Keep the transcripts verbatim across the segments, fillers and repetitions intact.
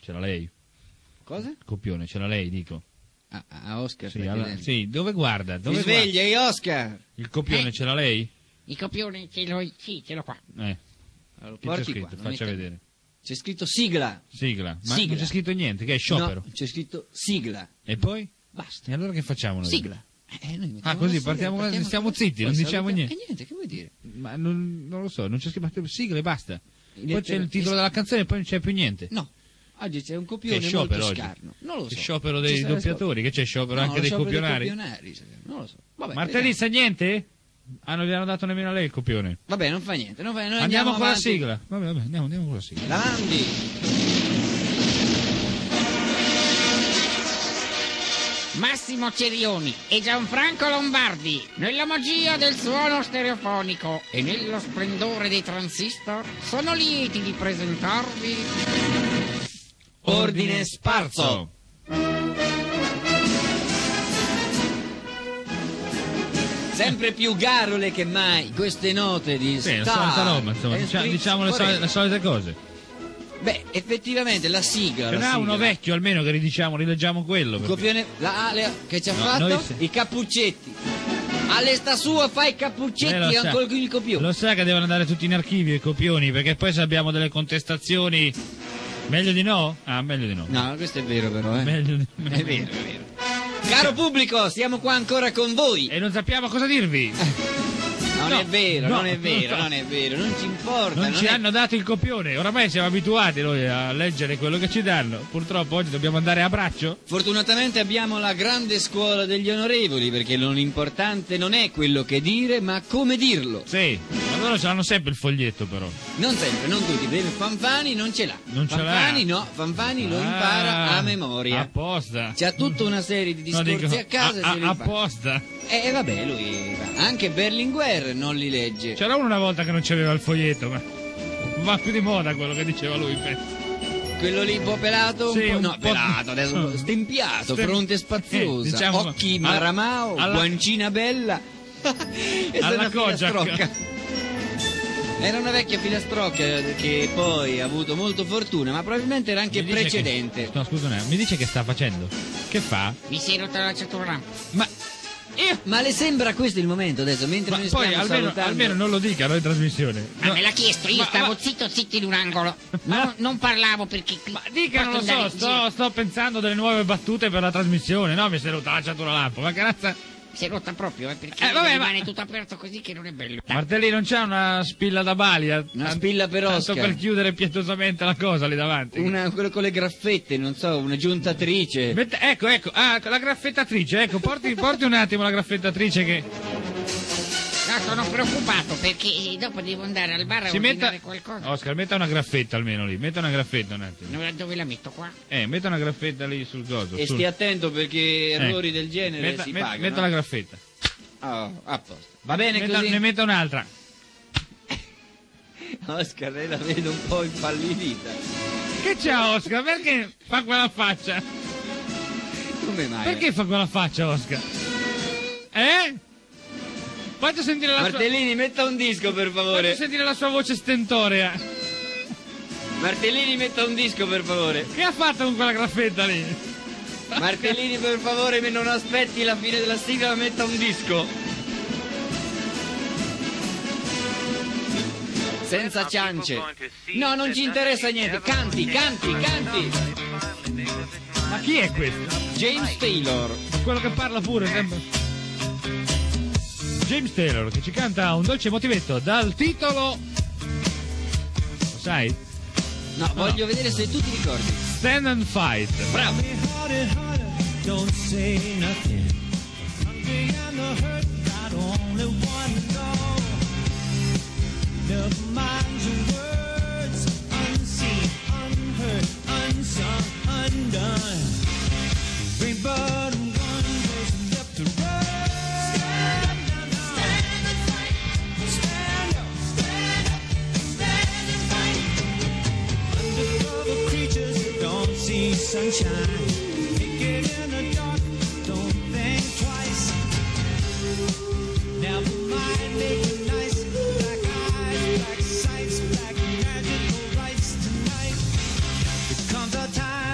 Ce l'ha lei? Cosa? Il copione, ce l'ha lei, dico. Ah, ah Oscar. Sì, alla... sì, dove guarda? Dove Ti sveglia, guarda? Oscar! Il copione Eh? ce l'ha lei? Il copione ce l'ho, sì, ce l'ho qua. Eh, Allora, che c'è porti scritto? qua, non Faccia mette- vedere. C'è scritto sigla. Sigla. Ma Sigla. non c'è scritto niente, che è sciopero. No, c'è scritto sigla. E poi? Basta. E allora che facciamo noi? Sigla. Eh, noi mettiamo Ah, così la sigla, partiamo, partiamo stiamo con la- zitti, non poi diciamo salutiamo- niente. E niente, che vuoi dire? Ma non, non lo so, non c'è scritto sigla e basta. Poi Lettera- c'è il titolo della canzone e poi non c'è più niente. No. Oggi c'è un Che copione sciopero molto oggi? scarno. Non lo so. Che sciopero Ci dei sarà doppiatori, che c'è sciopero No, anche lo dei sciopero copionari. copionari, non lo so. Vabbè, Martedì vediamo. sa niente? Ah, non gli hanno dato nemmeno a lei il copione. Vabbè, non fa niente. Non fa... Noi Andiamo, andiamo con la avanti. sigla. Vabbè, vabbè, andiamo, andiamo con la sigla. Davanti. Massimo Cerioni e Gianfranco Lombardi, nella magia del suono stereofonico e nello splendore dei transistor, sono lieti di presentarvi Ordine sparso. Sempre più garole che mai queste note di Sì, la Star solita roba, insomma, and dicia- Street diciamo le, Forever. soli- le solite cose. Beh, effettivamente la sigla. Ce la n'ha uno sigla. vecchio almeno che ridiciamo, rileggiamo quello. Il perché- copione la Ale che ci ha No, fatto noi se- i cappuccetti. All'esta sua fa i cappuccetti Eh, lo sa. ancora con il copione. Lo sa che devono andare tutti in archivio i copioni, perché poi se abbiamo delle contestazioni... Meglio di no? Ah, meglio di no. No, questo è vero però, eh. Meglio di... È vero, è vero. Caro pubblico, siamo qua ancora con voi. E non sappiamo cosa dirvi. Non no, è vero, no, non è vero, no. non è vero, non ci importa. Non ci è- hanno dato il copione, oramai siamo abituati noi a leggere quello che ci danno. Purtroppo oggi dobbiamo andare a braccio. Fortunatamente abbiamo la grande scuola degli onorevoli, perché l'importante non è quello che dire, ma come dirlo. Sì, ma loro ce l'hanno sempre il foglietto però. Non sempre, non tutti. Per Fanfani non ce l'ha. Non ce l'ha. Fanfani no, Fanfani lo Ah, impara a memoria. Apposta. C'ha tutta una serie di No, discorsi dico, a casa e a- se li a- impara. apposta. E vabbè, lui anche Berlinguer non li legge. C'era uno una volta che non c'aveva il foglietto, ma va più di moda quello che diceva lui, penso. Quello lì un po' pelato, un Sì, po', un no, po'- pelato, adesso un po' stempiato, Stem- fronte spaziosa, eh, diciamo, occhi alla- maramao, alla- guancina bella. e Alla una Kojak. filastrocca. Era una vecchia filastrocca che poi ha avuto molto fortuna, ma probabilmente era anche Mi dice precedente. Che, no, scusa, un attimo, mi dice che sta facendo? Che fa? Mi si è rotta la ciatura. Ma, Eh, ma le sembra questo il momento adesso, mentre ma noi poi stiamo almeno, salutando? almeno non lo dica noi in trasmissione. Ma No. me l'ha chiesto, io Ma- stavo ma- zitto zitto in un angolo. Ma non, non parlavo perché qui... Ma dica, non lo posso andare so, in sto, giro. sto pensando delle nuove battute per la trasmissione. No, mi si è rotta la ciatura lampo, ma che razza... Si è rotta proprio, eh, perché Eh, vabbè, rimane ma- tutto aperto così che non è bello. Martelli, non c'è una spilla da balia? Una spilla per Tanto Oscar. per chiudere pietosamente la cosa lì davanti. Una, quello con le graffette, non so, una giuntatrice. Mette- ecco, ecco, ah, la graffettatrice, ecco, porti, porti un attimo la graffettatrice che... No, sono preoccupato perché dopo devo andare al bar a Si ordinare metta... qualcosa. Oscar, metta una graffetta almeno lì, metta una graffetta un attimo. Dove, dove la metto qua? Eh, metta una graffetta lì sul coso. E sul- stia attento perché errori Eh. del genere metta, si met- pagano. Metta la graffetta. Oh, a posto. Va bene Metta- così? Ne metta un'altra. Oscar, lei la vedo un po' impallidita. Che c'è Oscar? Perché fa quella faccia? Come mai? Perché fa quella faccia Oscar? Eh? Faccio sentire la sua... Martellini, metta un disco per Faccio favore. sentire la sua voce stentorea. Martellini, metta un disco per favore. Che ha fatto con quella graffetta lì? Martellini, per favore, non aspetti la fine della sigla, ma metta un disco. Senza ciance. No, non ci interessa niente. Canti, canti, canti. Ma chi è questo? James Taylor. Quello che parla pure sempre. James Taylor che ci canta un dolce motivetto dal titolo... Lo sai? No, voglio vedere se tu ti ricordi. Stand and Fight. Bravo. Don't say nothing. Hungry and the hurt got only one goal. Never mind the words, unseen, unheard, unsung, undone. There ain't but one place left to run. Stand and fight. Stand up. Stand up. Stand and fight. Undercover creatures don't see sunshine. Naked in the dark, don't think twice. Never mind, make it nice. Black eyes, black sights, black magical rights tonight. It comes a time.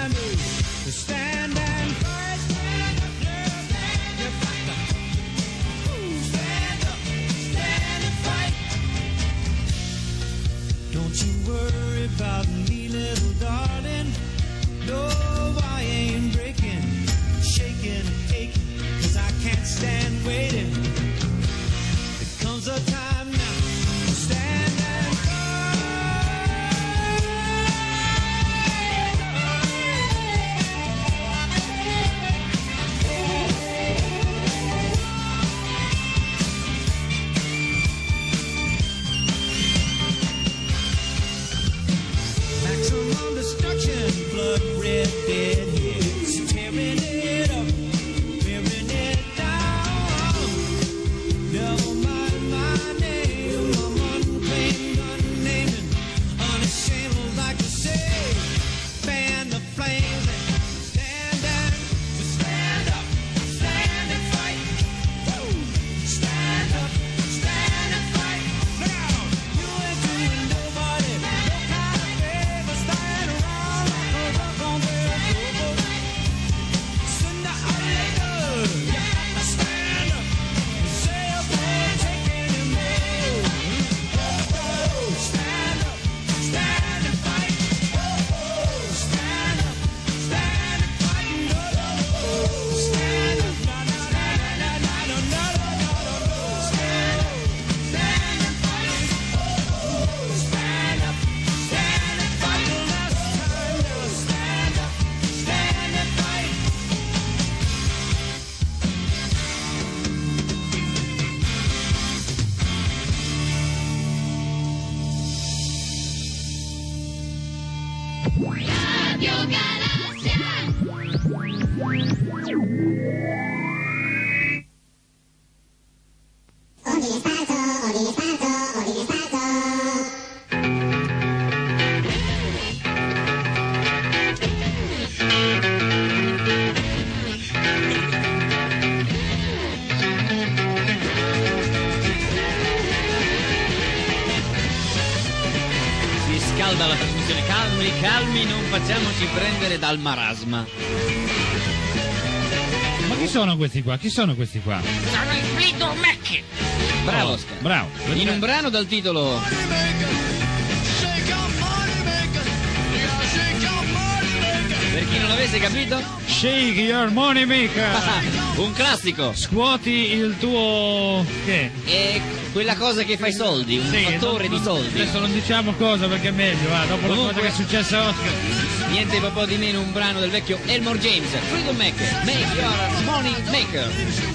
Radio Galassia. Ordine sparso, ordine sparso, ordine sparso. Si scalda la trasmissione, calmi, calmi, non facciamoci prendere dal marasma. Ma chi sono questi qua? Chi sono questi qua? Sono il Fleetwood Mac. Bravo Oh, Oscar. bravo. In un brano dal titolo per chi non avesse capito, Shake your money maker. un classico. Scuoti il tuo... che? È quella cosa che fa i soldi, un Sì, fattore non- di soldi. Adesso non diciamo cosa perché è meglio, va, dopo la Comunque- cosa che è successa a Oscar. Niente po' po' di meno un brano del vecchio Elmore James, Freedom Maker, Make Your Money Maker.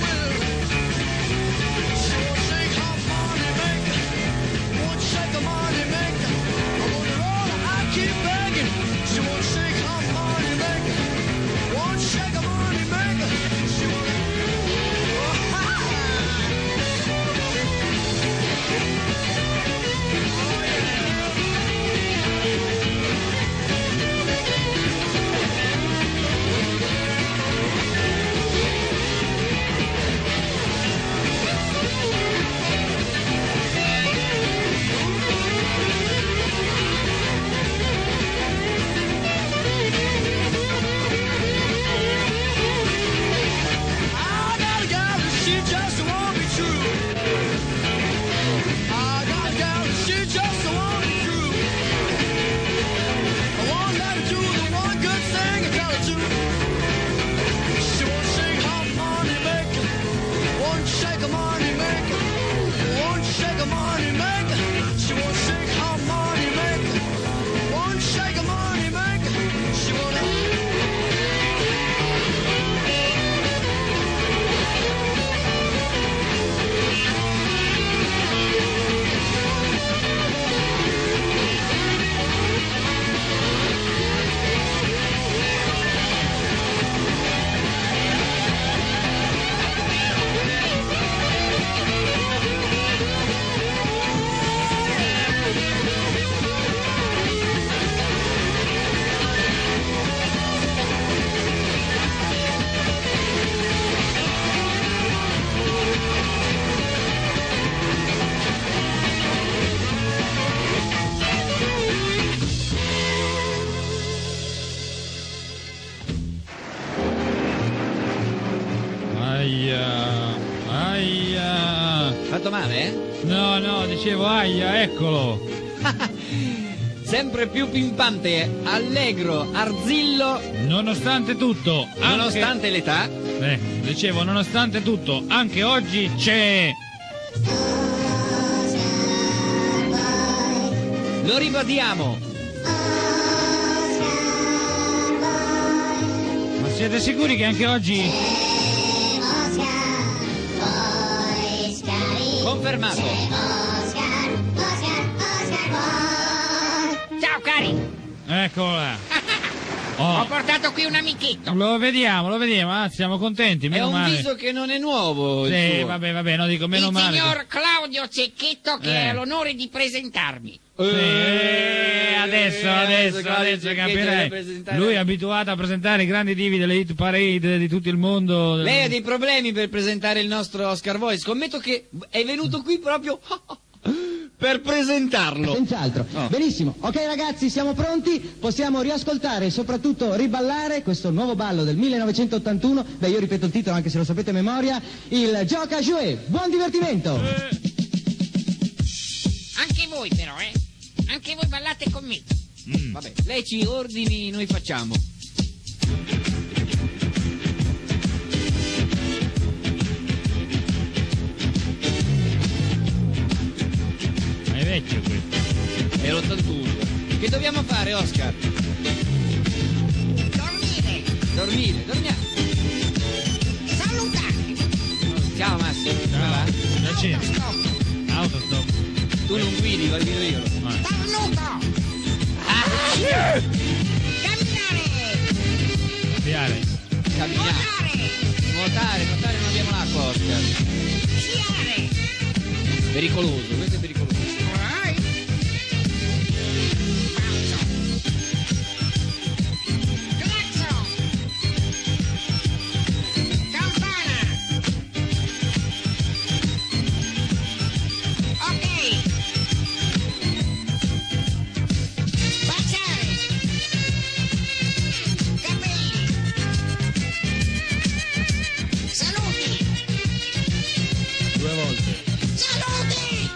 Aia, aia. Fatto male, eh? No, no, dicevo aia, eccolo. Sempre più pimpante, allegro, arzillo, Nonostante tutto, anche... nonostante l'età. Eh, dicevo, nonostante tutto, anche oggi c'è... Lo ribadiamo. Ma siete sicuri che anche oggi... Confermato. Ciao cari, Eccola. ho Oh, portato qui un amichetto. lo vediamo, lo vediamo, ah, siamo contenti, È meno un male. viso che non è nuovo. il Sì, suo. vabbè, vabbè, no, dico meno Il male. signor Claudio Cecchetto che Eh. ha l'onore di presentarmi. Eh, adesso, adesso, Claudio adesso Cecchetto deve capirei. presentare- Lui è abituato a presentare i grandi divi delle hit parade di tutto il mondo. Lei ha dei problemi per presentare il nostro Oscar Voice. Scommetto che è venuto qui proprio per presentarlo. Senz'altro. Oh. Benissimo. Ok ragazzi, siamo pronti? Possiamo riascoltare e soprattutto riballare questo nuovo ballo del millenovecentottantuno. Beh, io ripeto il titolo anche se lo sapete a memoria. Il Gioca Jouet. Buon divertimento! Anche voi però, eh? Anche voi ballate con me. Vabbè, lei ci ordini, noi facciamo. Ma è vecchio questo. È l'ottantuno. Che dobbiamo fare, Oscar? Dormire, Dormire, dormiamo. salutate, Ciao Massimo, come va? Piacere. stop, Autostop. Tu non guidi, vai guido io. Ah. starnuto. Ah, Pericoloso, questo è pericoloso. Vai. Claxo. Campana. Ok. Baciare. Capelli. Saluti. Due volte. Saluti.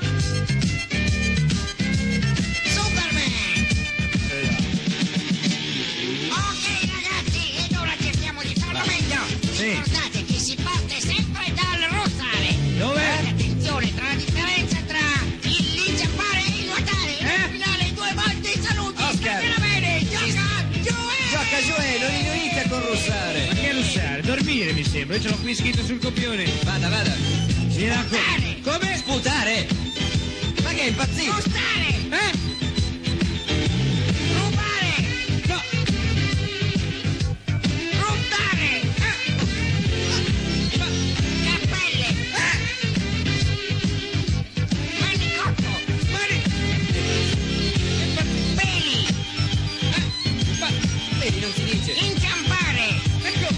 Superman. Ok ragazzi, ed ora cerchiamo di farlo meglio. Sì. Ricordate che si parte sempre dal ruotare. Dove? Fate attenzione tra la differenza tra il linciappare e il nuotare. E nel finale due volte i saluti. Oscar. Statela bene, gioca Gioè. Gioca Gioè, non inizia con russare. Ma che russare? Dormire mi sembra, io ce l'ho qui scritto sul copione. Vada, vada. Mi raccomando. Sputare. Come? Sputare? Ma che è impazzito? Rustare. Eh? Rubare. No. Ruttare. Cappelle. Manicotto. Peli. Vedi, non si dice. Inciampare. Ecco.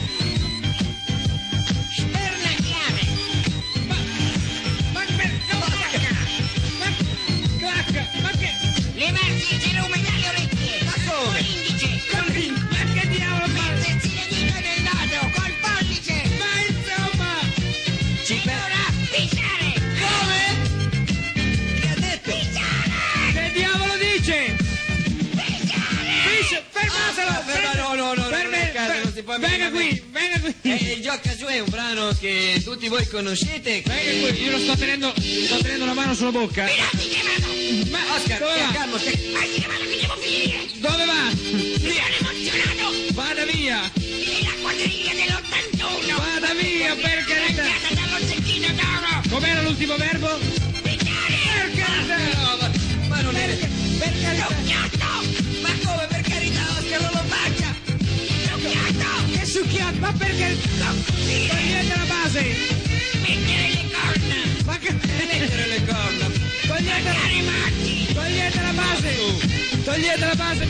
Spernacchiare. Ma, ma per... no, Clacca. ma, clacca, ma che... Levarsi il cerume dalle orecchie. Ma come? Con l'indice. Con il... Ma che diavolo fa? Mettersi le dita nel naso. Col pollice. Ma insomma... Ci Ed ora pisciare. Come? Che ha detto? Pisciare. Che diavolo dice? Pisciare. Fish, fermatelo! Ah, ferma- no, no, no, Fermi- non è caso, fer- non si può Venga minimamente. qui, venga qui! Eh, il Gioca Gioè è un brano che tutti voi conoscete. Venga qui, io lo sto tenendo, sto tenendo la mano sulla bocca. Mirati che vado. Ma Oscar, dove stia va? calmo, stia... Vai che vado che devo finire. Dove va? Mi sono emozionato. Vada via! La quadriglia dell'ottantuno. Vada via, per carità! Tagliata dallo zecchino d'oro. Com'era l'ultimo verbo? Pisciare. Per carità! No, ma, ma non è... Per carità! Succhiato. Ma come, per carità, Oscar, non lo faccia! Succhiato. Che succhiato! Ma perché? Concussire. Togliete la base! Mettere le corna. Ma che... Mettere le corna! Togliete, Tagliare i matti. togliete la base! Togliete la base!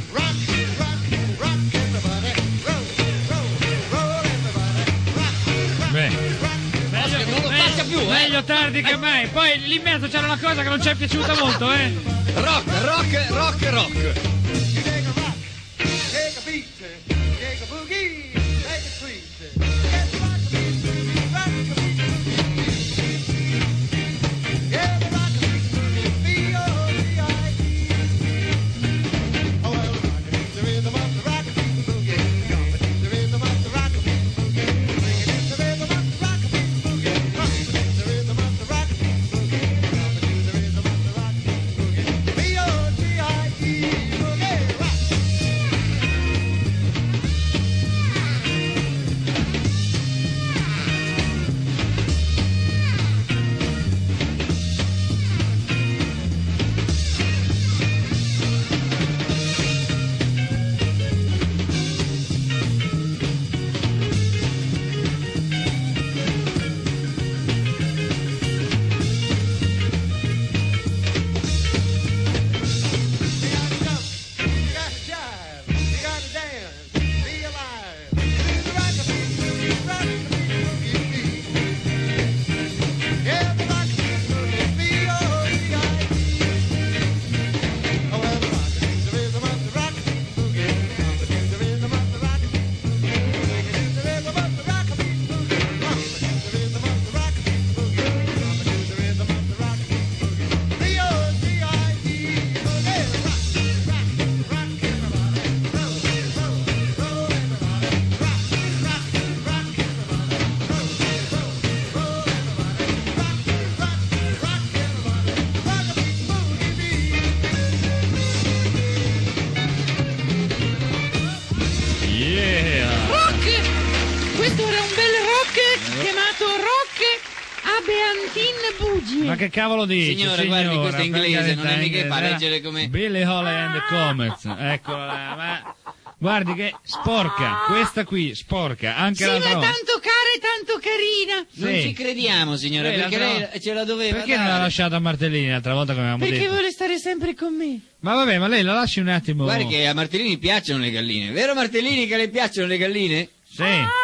Beh, meglio, non lo faccia più, eh. meglio tardi che mai. Poi lì in mezzo c'era una cosa che non ci è piaciuta molto, eh. Rock, rock, rock, rock! Ma che cavolo dici? Signora, guardi, questo è inglese, non è mica che fa leggere come... Billy Holiday and the Comets, eccola là, ma... Guardi che sporca, questa qui sporca, anche Sì, l'altra ma volta. tanto care, tanto che carina. Non Sì. ci crediamo, signora, Lei perché l'altra- lei ce la doveva Perché non l'ha dare. lasciata a Martellini l'altra volta che avevamo Perché detto? vuole stare sempre con me. Ma vabbè, ma lei la lasci un attimo. Guardi che a Martellini piacciono le galline. Vero Martellini che le piacciono le galline? Sì.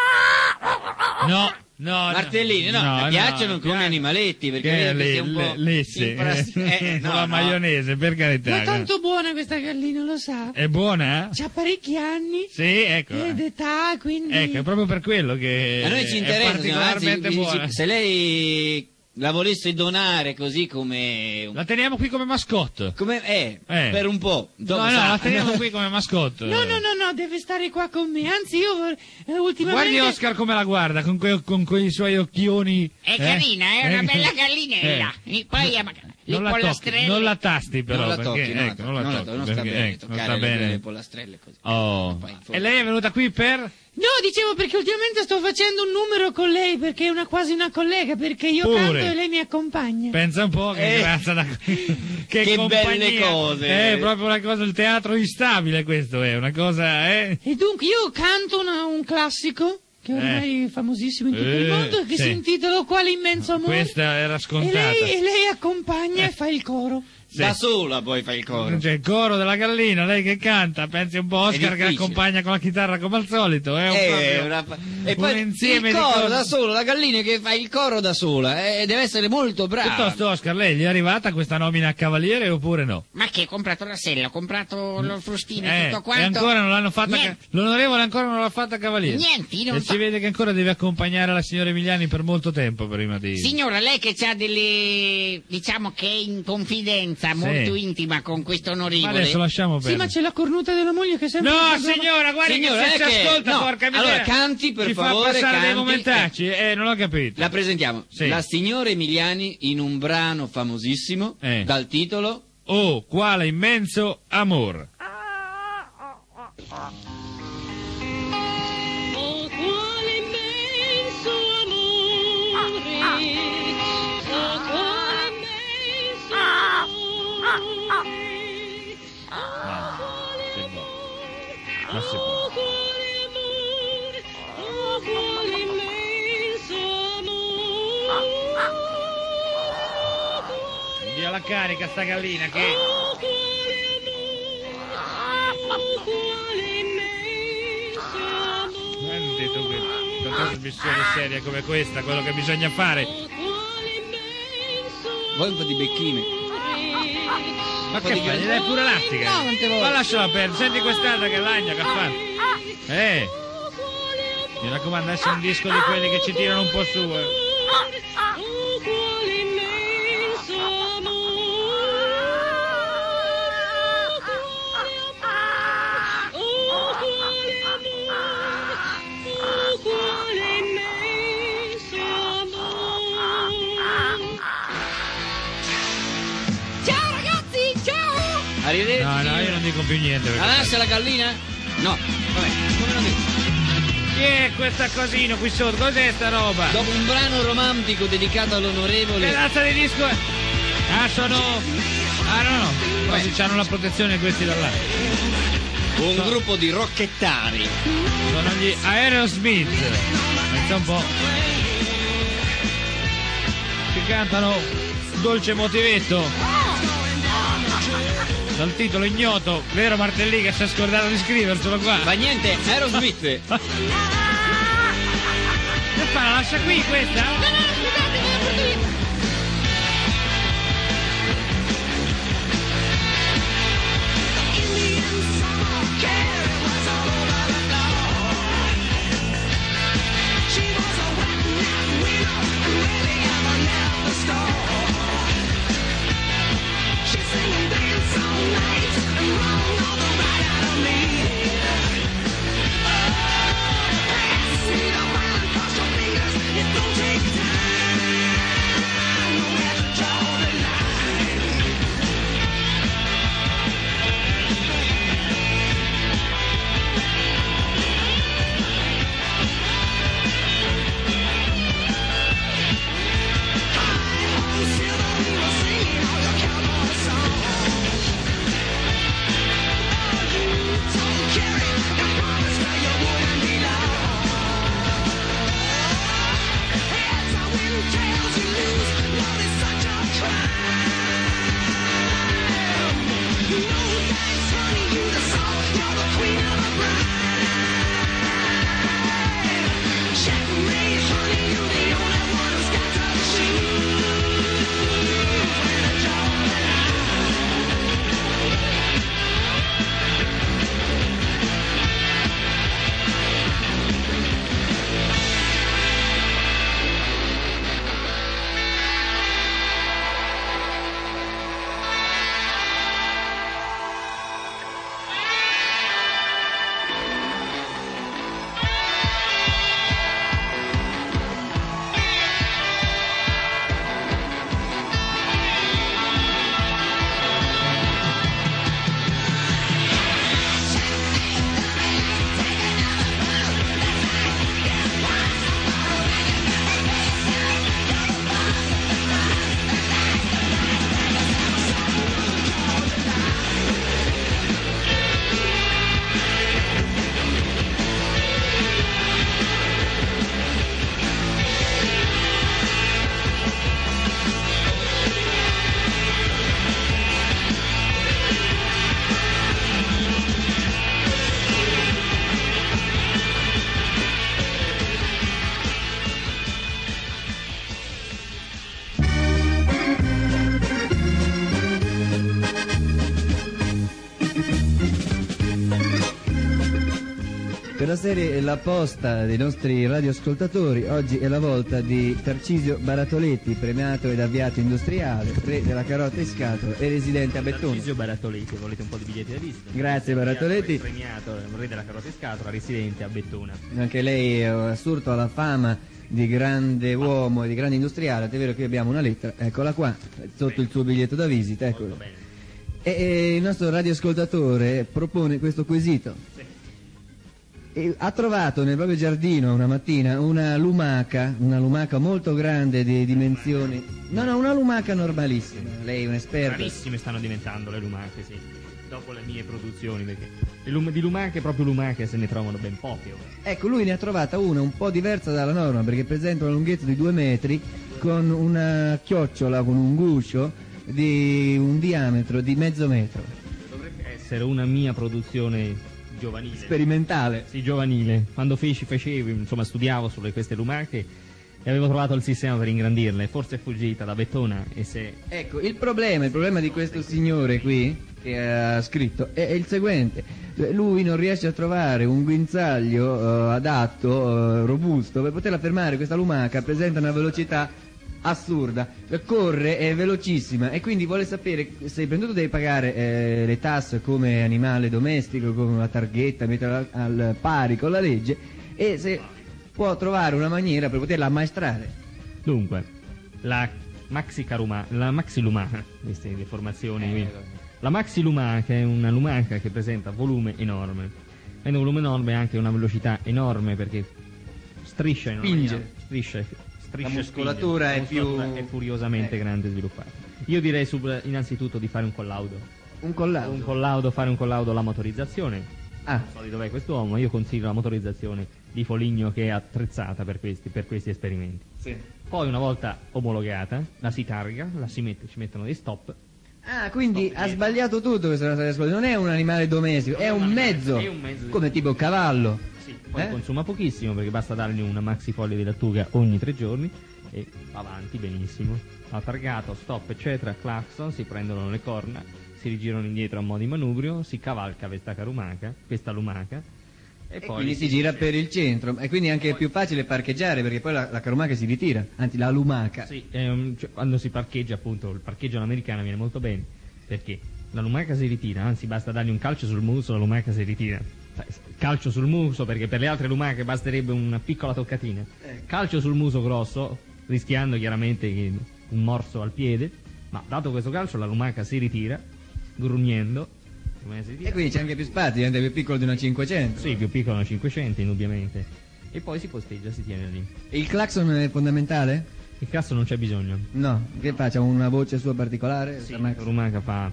No, no. Martellini, no, le piacciono come piace. animaletti, perché Che vede che le, sei un po' le- lesse. impras- eh, no, Con la no. maionese, per carità. Ma è tanto buona questa gallina, lo sa. È buona, eh? C'ha parecchi anni. Sì, ecco. Ed età, quindi... Ecco, è proprio per quello che A noi ci è interessa, signora, anzi, particolarmente vi- buona. se lei la volesse donare così come... La teniamo qui come mascotte. come eh, Eh. per un po'. Dopo No, no, sa- la teniamo qui come mascotte. No, no, no, no, deve stare qua con me. Anzi, io vor- eh, ultimamente... Guardi Oscar come la guarda, con, quei, con quei suoi occhioni. È eh? carina, è una Eh? bella gallinella. Eh. E poi eh, le Non la, tocchi, pollastrelle. non la tasti però, non la perché, tocchi, non la ecco, tocchi, non la non la tocchi, tocchi, non sta perché, bene ecco, non toccare sta le, bene. le pollastrelle così. Oh. Poi, in fondo- E lei è venuta qui per? No, dicevo perché ultimamente sto facendo un numero con lei, perché è una, quasi una collega, perché io Pure. canto e lei mi accompagna. Pensa un po' che Eh. grazia da che, Che compagnia. belle cose. È proprio una cosa, il teatro instabile questo è, una cosa, eh? E dunque io canto una- un classico, che è ormai è famosissimo in tutto il Eh, mondo, che sì. si intitola Quale immenso amore. Questa era E scontata. lei, e lei accompagna e fa il coro. Sì. Da sola poi fa il coro. C'è il coro della gallina, lei che canta, pensi un po' Oscar che difficile. accompagna con la chitarra come al solito, è un, Eh, proprio una- E un poi insieme il di coro cose. da solo, la gallina che fa il coro da sola, eh, deve essere molto brava. Piuttosto Oscar, lei gli è arrivata questa nomina a cavaliere oppure no? Ma che ho comprato la sella, ho comprato lo frustino e Eh, tutto e quanto. ancora non l'hanno fatta ca- Niente. l'onorevole ancora non l'ha fatta cavaliere. Niente, io non E so. si vede che ancora deve accompagnare la signora Emiliani per molto tempo prima di... Signora, lei che ha delle, diciamo che è in confidenza molto intima con questo Ma onorevole. adesso lasciamo Sì, perdere. ma c'è la cornuta della moglie che sempre... No, che- signora, guardi Signora, che se è ci che- ascolta, no, porca miseria. allora, canti, per ci favore, fa passare dei canti, momentacci, eh, non ho capito. La presentiamo. Sì. La signora Emiliani in un brano famosissimo Eh. dal titolo Oh, quale immenso amor. Oh, quale immenso amore, oh, quale immenso amore, No, si può. Non si può. oh, quale amore, oh, quale immenso amore, Via la carica sta gallina che... oh, quale amore, oh, quale immenso amore. Senti tu che una trasmissione seria come questa, quello che bisogna fare. Vuoi un po' di becchine? Ma che fai? Gli dai pure lattica? No, non te voglio. Ma lasciala perdere, senti quest'altra che lagna che fa. Eh, mi raccomando, adesso è un disco di quelli che ci tirano un po' su, eh. Oh, quale immenso amore, oh, quale amore, oh, quale immenso amore. Ciao ragazzi, ciao! Arrivederci. No, no, io non dico più niente. La Perché... lascia la gallina? No, vabbè, come non dico. Chi è questa cosino qui sotto? Cos'è sta roba? Dopo un brano romantico dedicato Che all'onorevole... razza di disco è? Ah, sono... Ah, no, no. Quasi c'hanno la protezione questi da là. Un gruppo di rocchettari. Sono gli Aerosmith. Pensa un po'. Che cantano Dolce Motivetto. Dal titolo ignoto, vero Martellì che si è scordato di scriverselo qua? Ma niente, Aerosmith. Che fa? La lascia qui questa? per la serie La Posta dei nostri radioascoltatori. Oggi è la volta di Tarcisio Baratoletti, premiato ed avviato industriale, re della carota in scatola e residente a Bettone. Tarcisio Baratoletti, volete un po' di biglietti da visita? Grazie Baratoletti. Premiato, re della carota in scatola, residente a Bettona. Anche lei è assurto alla fama di grande uomo e di grande industriale. È vero che abbiamo una lettera, eccola qua, sotto il suo biglietto da visita, eccolo. Molto bene. E, e il nostro radioascoltatore propone questo quesito. E ha trovato nel proprio giardino una mattina una lumaca, una lumaca molto grande di dimensioni. No, no, una lumaca normalissima. Lei è un esperto. Rarissime stanno diventando le lumache, sì. Dopo le mie produzioni, perché le lum- di lumache, proprio lumache, se ne trovano ben poche. Ecco, lui ne ha trovata una un po' diversa dalla norma, perché presenta una lunghezza di due metri con una chiocciola, con un guscio di un diametro di mezzo metro. Dovrebbe essere una mia produzione giovanile. Sperimentale. Sì, giovanile. Quando feci, facevo, insomma, studiavo sulle queste lumache e avevo trovato il sistema per ingrandirle. Forse è fuggita da Bettona e se... Ecco, il problema, il problema di questo signore qui, che ha scritto, è, è il seguente. Lui non riesce a trovare un guinzaglio uh, adatto, uh, robusto, per poterla fermare. Questa lumaca presenta una velocità assurda, corre, è velocissima e quindi vuole sapere se il prenditore deve pagare eh, le tasse come animale domestico, come una targhetta, metterla al, al pari con la legge, e se può trovare una maniera per poterla ammaestrare. Dunque, la maxi caruma, la maxi lumaca, queste deformazioni qui. La maxi lumaca è una lumaca che presenta volume enorme. E un volume enorme e anche una velocità enorme, perché striscia in una Spinge. maniera- striscia, striscia La muscolatura spinge. è La più- muscolatura è furiosamente Ecco. grande e sviluppata. Io direi sub- innanzitutto di fare un collaudo. Un collaudo. Un collaudo, fare un collaudo alla motorizzazione. Ah, Non so di dov'è quest'uomo, io consiglio la motorizzazione di Foligno, che è attrezzata per questi, per questi esperimenti. sì. Poi una volta omologata, la si targa, la si mette, ci mettono dei stop. Ah, quindi ha sbagliato tutto questo nostro radioascoltatore. Non è un animale domestico, è un mezzo, È un mezzo di- come tipo cavallo. Sì, poi Eh? consuma pochissimo, perché basta dargli una maxi foglia di lattuga ogni tre giorni e va avanti benissimo. Ha targato, stop, eccetera, clacson, si prendono le corna, si rigirano indietro a mo' di manubrio, si cavalca questa carumaca, questa lumaca e, E poi quindi si gira per il centro, e quindi anche è più facile parcheggiare, perché poi la, la carumaca si ritira, anzi la lumaca. Sì, ehm, cioè, quando si parcheggia, appunto, il parcheggio all'americana viene molto bene, perché la lumaca si ritira, anzi basta dargli un calcio sul muso, la lumaca si ritira. Calcio sul muso, perché per le altre lumache basterebbe una piccola toccatina. Calcio sul muso grosso, rischiando chiaramente che un morso al piede, ma dato questo calcio la lumaca si ritira, grugnendo. Come si ritira? E quindi c'è anche più spazio, diventa più piccolo di una cinquecento. Sì, più piccolo una cinquecento, indubbiamente. E poi si posteggia, si tiene lì. E il clacson è fondamentale? Il cazzo non c'è bisogno. No, che faccia una voce sua particolare? Sì, La la Max- lumaca fa...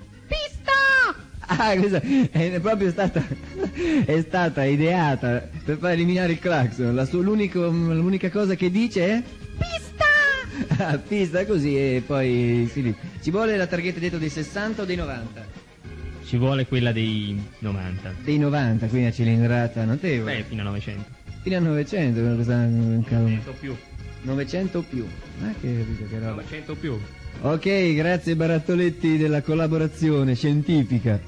Ah, questa è proprio stata è stata ideata per far eliminare il clacson. La sua- l'unico- l'unica cosa che dice è pista! Ah, pista, così, e poi sì, lì. Ci vuole la targhetta dietro dei sessanta o dei novanta? Ci vuole quella dei novanta. Dei novanta, quindi a cilindrata notevole. Beh, fino a novecento. Fino a novecento, questa un cavolo. novecento più. novecento più. Ma che, che roba. novecento più. Ok, grazie Barattoletti della collaborazione scientifica.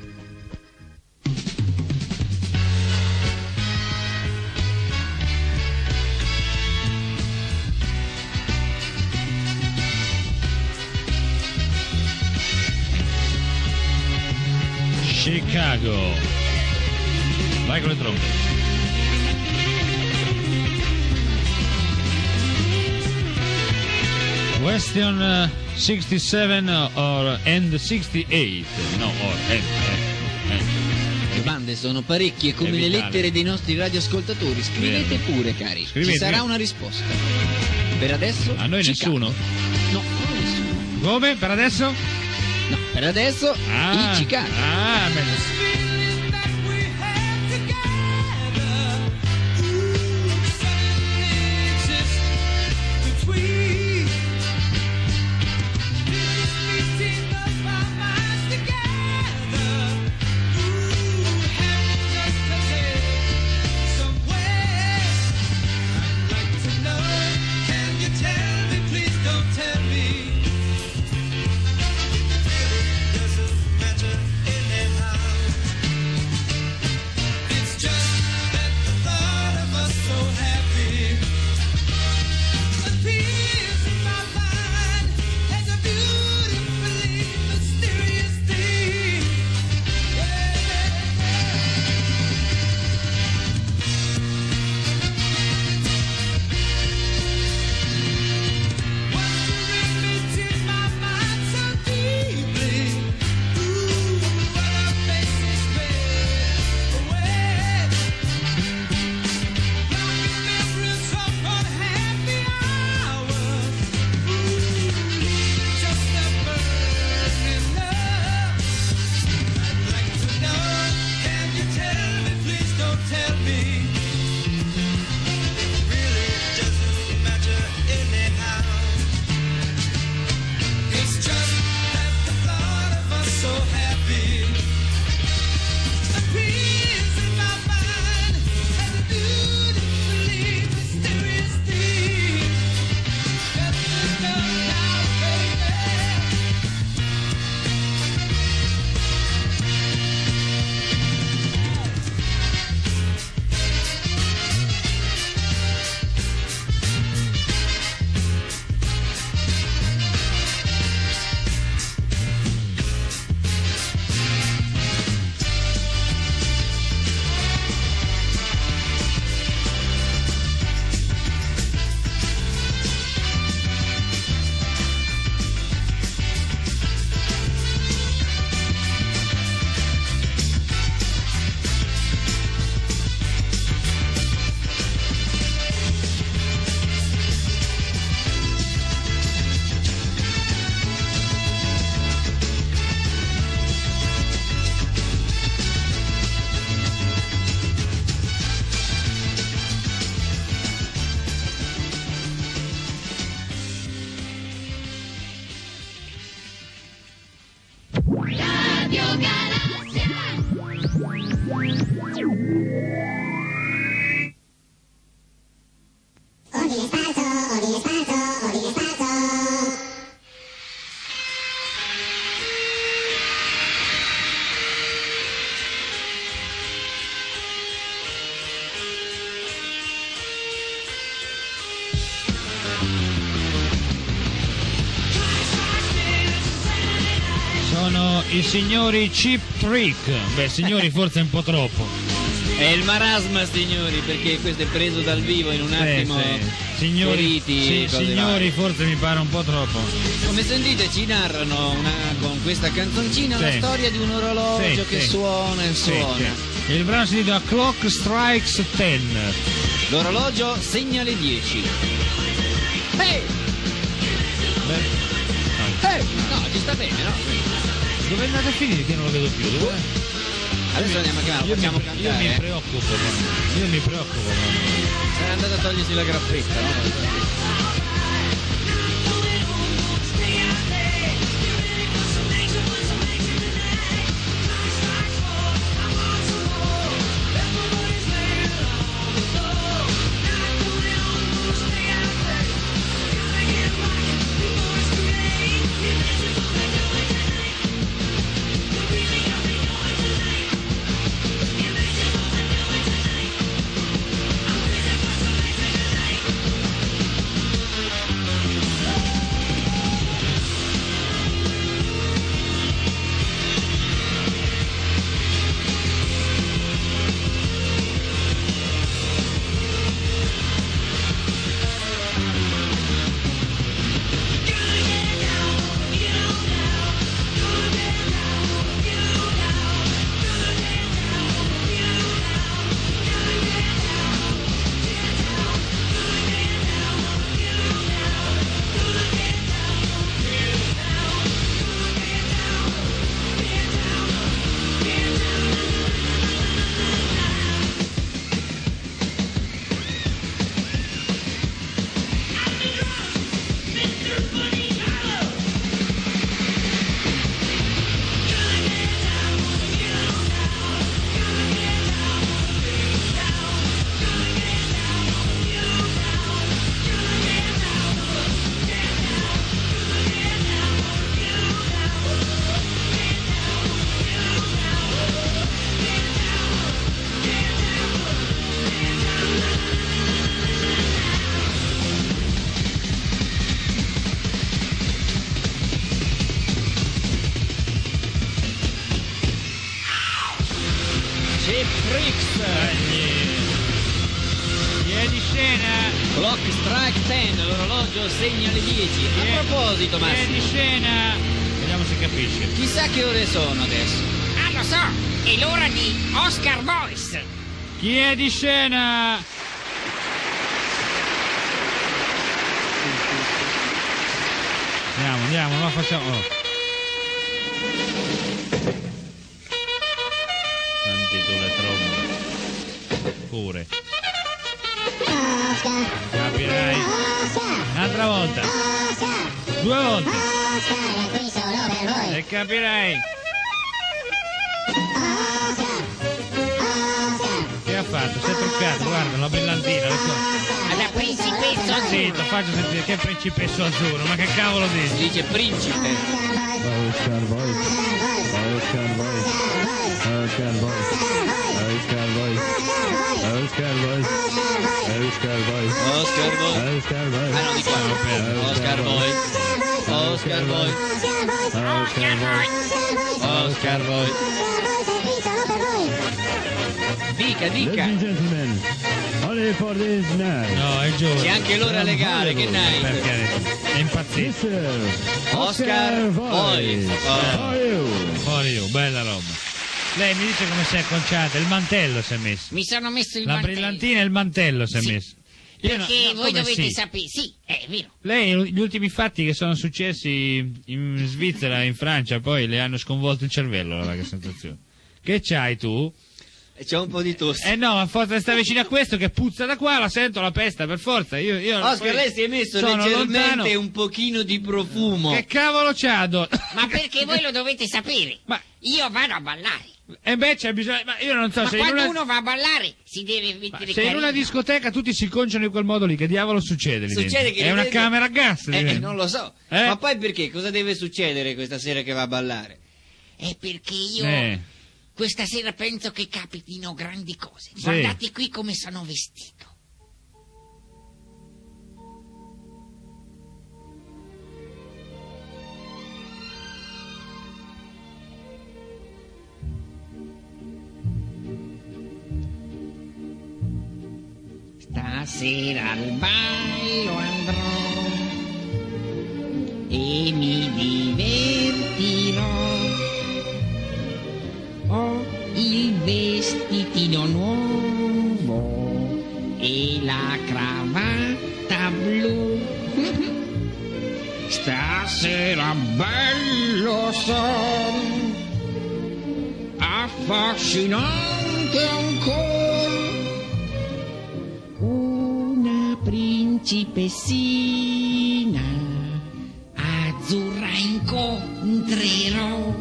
Chicago. Vai con le trombe. Question uh, sixty-seven or and sixty-eight. No, or and. and, and. Le domande sono parecchie come È le vitale. lettere dei nostri radioascoltatori. Scrivete Vero. pure, cari. Scrivete. Ci sarà una risposta. Per adesso A noi Chicago. nessuno. No, a nessuno. Come? Per adesso? No, per adesso Ah, i Chicago. ah, bene. Doesn't matter anyhow. i signori Cheap Trick. Beh, signori forse un po' troppo. È il marasma, signori, perché questo è preso dal vivo in un Sì, attimo. sì. Signori, feriti, sì, cose signori varie. forse mi pare un po' troppo. Come sentite ci narrano una- con questa canzoncina Sì. la storia di un orologio Sì, che sì. suona e Sì, suona. sì. Il brano si intitola Clock Strikes ten. L'orologio segna le dieci. Ehi! Ehi! No, ci sta bene, no? Dove andate a finire che non lo vedo più? Dove? Adesso andiamo a chiamare, Io, facciamo mi, io cantare. mi eh. preoccupo, guarda. Io mi preoccupo. guarda. Era andato a togliersi la grappetta, no? Cheap Tricks. Chi è di scena? Clock strike ten, l'orologio segna le dieci. Chi è- A proposito, Chi è di Massimo, scena? Vediamo se capisce. chissà che ore sono adesso. Ah, lo so, è l'ora di Oscar Boys. Chi è di scena? Andiamo, andiamo, non la facciamo. Oh. Santi tu le trombe. Pure. Oscar, Capirai. Oscar, Un'altra volta. Oscar, Due volte. Oscar, è qui solo per voi. E capirai. Oscar, Oscar, Che ha fatto? Si è truccato, guarda, la brillantina. le cose. Alla principessa azzurra. Zitto, faccio sentire che principesso azzurro, ma che cavolo Si dici? dice principe. Oscar Boys, Oscar Boys, Oscar Boys, Oscar Boys, Oscar Boys, Oscar Boys, Oscar Boy. Oscar Boys, Ah no, di qua. Oscar Boy. Oscar Boy. Oscar Boys, Oscar Boy. è qui solo per voi. Dica, Ladies dica. and gentlemen, only for this night, No, è giuro. C'è anche l'ora legale, che night. Perché è impazzito. mister Oscar Boys. Oh. For you. Fuori io, bella roba. Lei mi dice come si è acconciata, il mantello si è messo. Mi sono messo il La mantello. brillantina e il mantello si è Sì. messo. Io no- Perché no, voi come dovete sì? sapere. Sì, è vero. Lei, gli ultimi fatti che sono successi in Svizzera e in Francia, poi le hanno sconvolto il cervello, la vaga sensazione. Che c'hai tu? E c'è un po' di tosse. Eh no, ma forza sta vicino a questo che puzza da qua, la sento la pesta, per forza. Io, io Oscar, poi lei si è messo sono leggermente lontano. un pochino di profumo. Che cavolo c'ha? do- Ma perché voi lo dovete sapere. Ma- Io vado a ballare. E beh, c'è bisogno. Ma io non so Ma se in quando una, uno va a ballare si deve ma mettere se in una carino. discoteca tutti si conciano in quel modo lì, che diavolo succede lì Succede dentro? che È una vede- camera a gas lì Eh, eh, dentro. non lo so. Eh? Ma poi perché? Cosa deve succedere questa sera che va a ballare? È perché io Eh. questa sera penso che capitino grandi cose. Sì. Guardate qui come sono vestito. Stasera al ballo andrò e mi divertirò. Ho il vestitino nuovo e la cravatta blu. Stasera bello son, affascinante ancora. Una principessina azzurra incontrerò.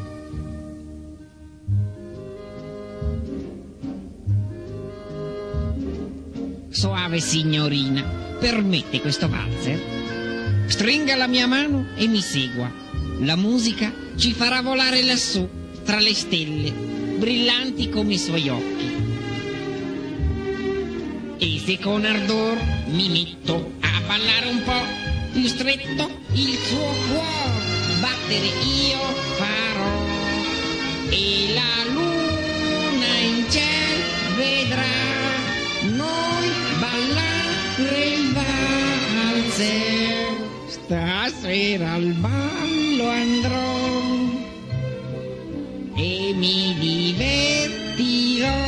Soave signorina, permette questo valzer? Stringa la mia mano e mi segua. La musica ci farà volare lassù, tra le stelle, brillanti come i suoi occhi. E se con ardor mi metto a ballare un po' più stretto, il suo cuore battere io farò. E la luna in ciel vedrà noi ballare il valzer. Stasera al ballo andrò e mi divertirò.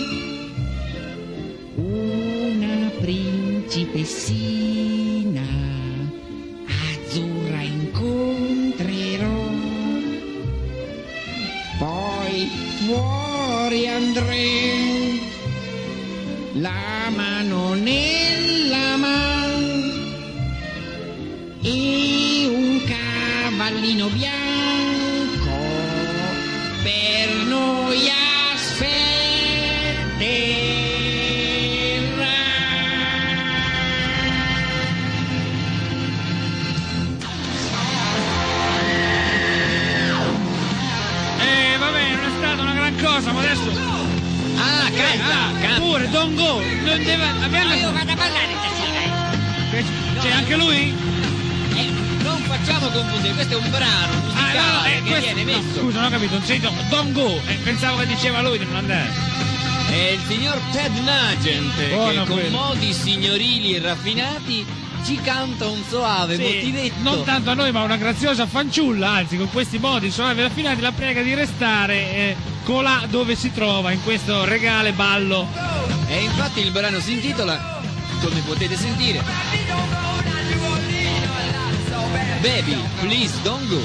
Una principessina azzurra incontrerò. Poi fuori andremo, la mano nella mano, e un cavallino bianco per noi aspetterà. Eh, vabbè, non è stata una gran cosa, ma adesso... Ah, canta, Ah, canta. pure, Don't Go, non deve... Abbiamo... Io vado a ballare stasera. C'è anche lui? Eh, non facciamo confusione, questo è un brano musicale Ah, no, eh, che questo- viene no, messo. scusa, non ho capito, non sei Don't, Don't Go, eh, pensavo che diceva lui di non andare. È il signor Ted Nugent Buono che con quello. modi signorili e raffinati ci canta un soave Sì, motivetto. non tanto a noi, ma una graziosa fanciulla, anzi, con questi modi suavi e raffinati la prega di restare eh, colà dove si trova, in questo regale ballo. E infatti il brano si intitola, come potete sentire, Baby, Please Don't Go.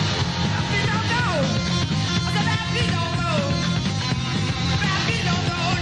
Please don't go.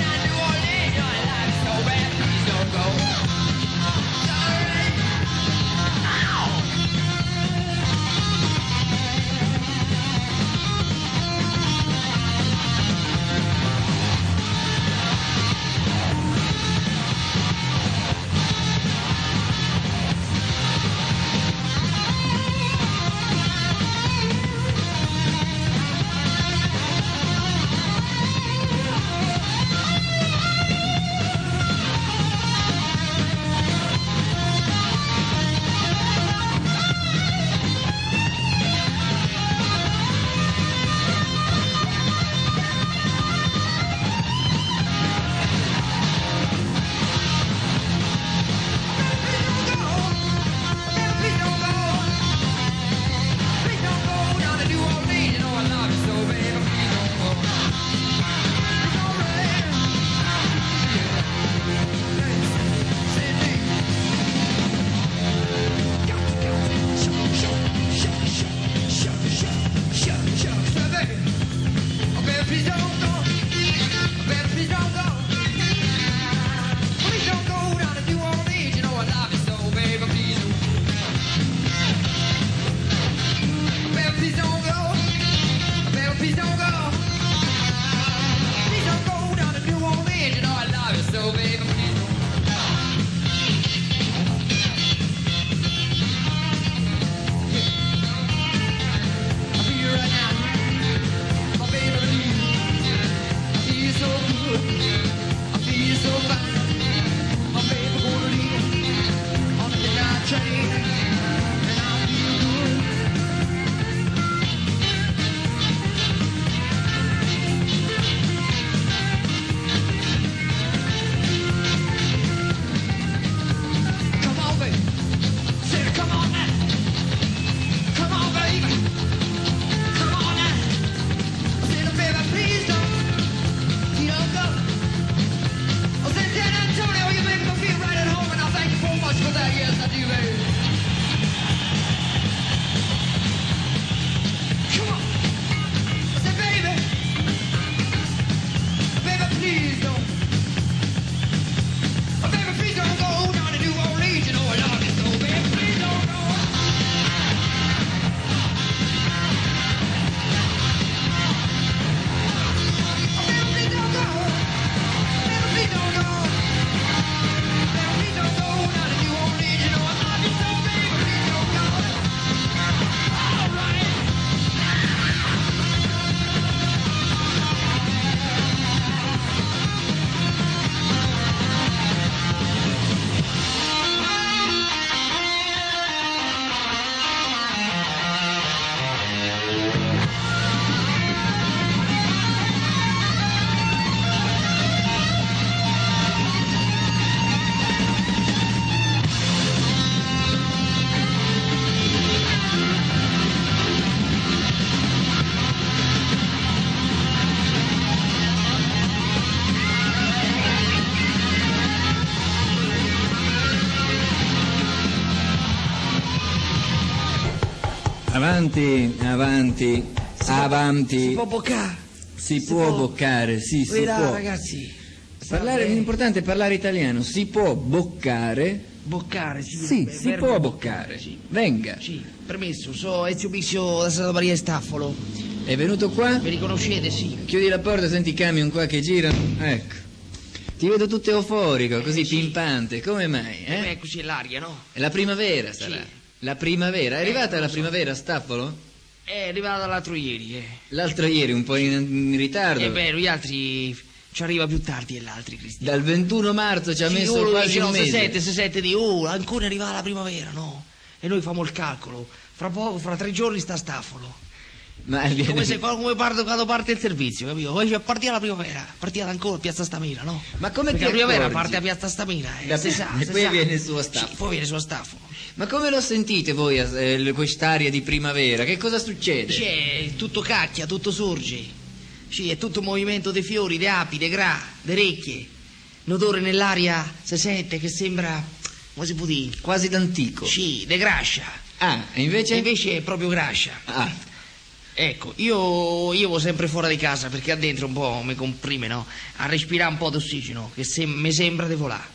Avanti, avanti, avanti. Si può boccare. Si può boccare, sì, si Guarda, può. ragazzi. Parlare, Salve. l'importante è parlare italiano. Si può boccare? Boccare, sì. Sì, beh, si verbo può boccare. Sì. Venga. Sì, permesso, so Ezio Pizio da Santa Maria Staffolo. È venuto qua? Mi riconoscete, sì. Chiudi la porta, senti i camion qua che girano. Ecco. Ti vedo tutto euforico, così Eh, sì. pimpante. Come mai, Eh eh? beh, così è l'aria, no? È la primavera sarà. Sì. La primavera. È arrivata Eh, la lo so. primavera a Staffolo? È arrivata l'altro ieri, eh. L'altro ieri un po' in, in ritardo. E beh, gli altri ci arriva più tardi e l'altri, Cristiano. Dal ventuno marzo ci ha Sì, messo uno quasi dice, un no, se mese. sette, se sette di oh, ancora arriva la primavera, no? E noi famo il calcolo. Fra poco, fra tre giorni sta a Staffolo. Ma viene- Come se come parte, quando parte il servizio, capito? Poi c'è partita la primavera, partita ancora a Piazza Stamina, no? Ma come Perché ti la primavera accorgi? parte a Piazza Stamina, eh, Da- si sa, e si poi sa. viene su a Staffolo. Sì, poi viene su a Staffolo. Ma come lo sentite voi eh, quest'aria di primavera? Che cosa succede? C'è tutto cacchia, tutto sorge. Sì, è tutto movimento dei fiori, dei api, dei gra, delle orecchie. Un odore nell'aria si sente che sembra, come si può dire? Quasi d'antico. Sì, de grascia. Ah, e invece? E invece è proprio grascia. Ah, Ecco, io, io vado sempre fuori di casa perché a dentro un po' mi comprime, no? A respirare un po' d'ossigeno, che se, mi sembra di volare.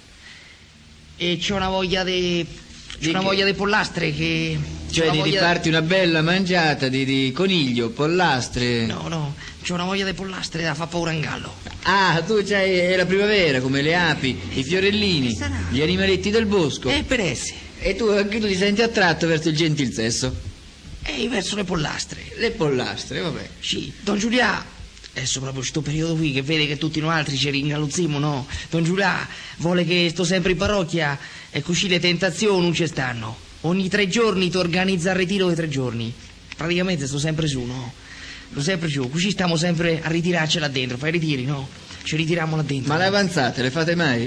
E c'ho una voglia di... C'ho Di una che? voglia di pollastre che... c'ho cioè una di, di voglia- farti una bella mangiata di, di coniglio, pollastre. No, no, c'ho una voglia di pollastre da fa paura un gallo. Ah, tu c'hai è la primavera, come le api, i fiorellini, Sarà. gli animaletti del bosco. E per essere. E tu anche tu ti senti attratto verso il gentil sesso. E verso le pollastre. Le pollastre, vabbè. Sì, Don Giulià, adesso proprio sto periodo qui che vede che tutti noi altri ci ringaluzziamo, no? Don Giulià vuole che sto sempre in parrocchia e così le tentazioni non ci stanno. Ogni tre giorni ti organizza il ritiro di tre giorni. Praticamente sto sempre su, no? Sto sempre giù, così stiamo sempre a ritirarci là dentro, fai i ritiri, no? Ci ritiriamo là dentro. Ma le avanzate le fate mai?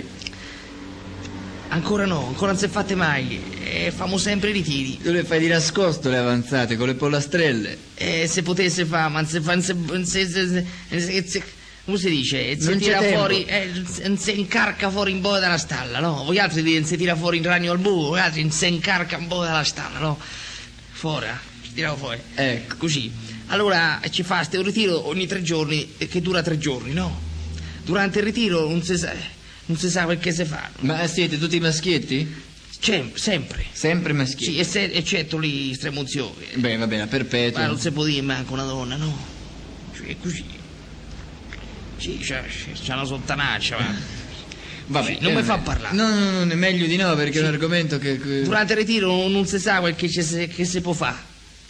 Ancora no, ancora non si è fatte mai. E famo sempre i ritiri. Tu le fai di nascosto le avanzate, con le pollastrelle. E se potesse fa, ma se fa, se, se, se, se, se- come si dice? Se Non c'è tira tempo. fuori, eh, se, se incarca fuori un po' dalla stalla, no? Voi altri dite se tira fuori il ragno al buco, voi altri se incarca un po' dalla stalla, no? Fuori, eh? Ci tiriamo fuori. Ecco. Così. Allora ci fa ste un ritiro ogni tre giorni, eh, che dura tre giorni, no? Durante il ritiro non si sa, non si sa perché si fa. Ma siete tutti maschietti? C'è, sempre. Sempre maschietti? Sì, e se- eccetto lì stremunzioni. Beh, va bene, a perpetuo. Ma non si può dire manco una donna, no? Cioè, è così. Sì, c'ha, c'ha una sottanaccia, ma... Vabbè, Sì, non eh, mi fa parlare. No, no, no, è meglio di no, perché è un argomento che... che- Durante il ritiro non, non si sa quel che, ci se- che si può fare.